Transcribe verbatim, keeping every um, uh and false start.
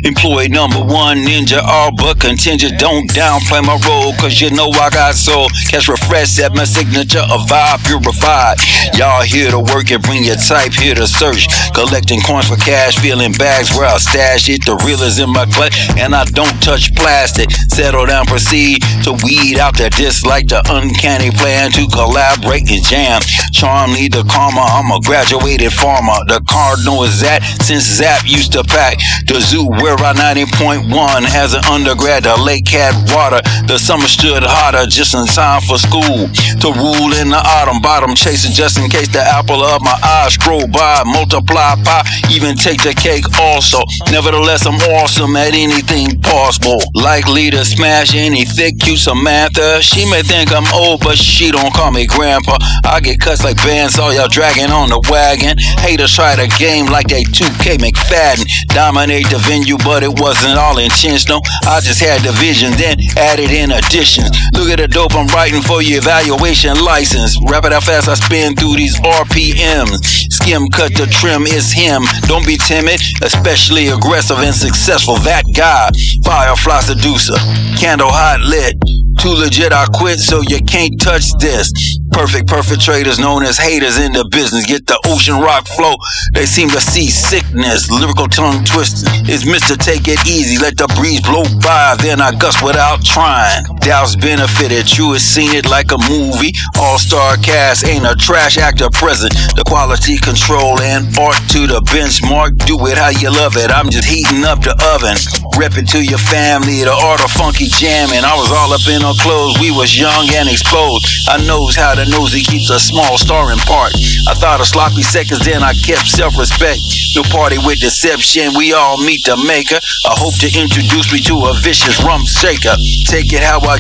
Employee number one, ninja, all but contingent. Don't downplay my role, cause you know I got soul. Catch refresh at my signature, a vibe purified. Y'all here to work and bring your type here to search. Collecting coins for cash, feeling bags where I stash it. The real is in my clutch, and I don't touch plastic. Settle down, proceed to weed out the dislike, the uncanny plan to collaborate and jam. Charm need the karma, I'm a graduated farmer. The cardinal is that since Zap used to pack the zoo where I ninety point one as an undergrad. The lake had water, the summer stood hotter just in time for school to rule in the autumn. Bottom chaser just in case the apple of my eye scroll by. Multiply pie, even take the cake also. Nevertheless, I'm awesome at anything possible. Likely to smash any thick, cute Samantha. She may think I'm old, but she don't call me grandpa. I get cuts like bands, all y'all dragging on the wagon. Haters try to game like they two K McFadden. Dominate the venue, but it wasn't all intentional. I just had the vision, then added in additions. Look at the dope I'm writing for your evaluation license. Rap it how fast I spin through these R P Ms. Skim cut the trim, it's him. Don't be timid, especially aggressive and successful. That guy, Firefly seducer, candle hot lit. Too legit, I quit, so you can't touch this. Perfect perpetrators known as haters in the business. Get the ocean rock flow, they seem to see sickness. Lyrical tongue twisting is Mister Take It Easy. Let the breeze blow by, then I gust without trying. Doubts benefited, true, it's seen it like a movie. All-star cast, ain't a trash actor present. The quality control and art to the benchmark. Do it how you love it, I'm just heating up the oven. Rep it to your family, the art of funky jamming. I was all up in her clothes, we was young and exposed. I knows how the nosy keeps a small star in part. I thought of sloppy seconds, then I kept self-respect. No party with deception, we all meet the maker. I hope to introduce me to a vicious rum shaker. Take it how I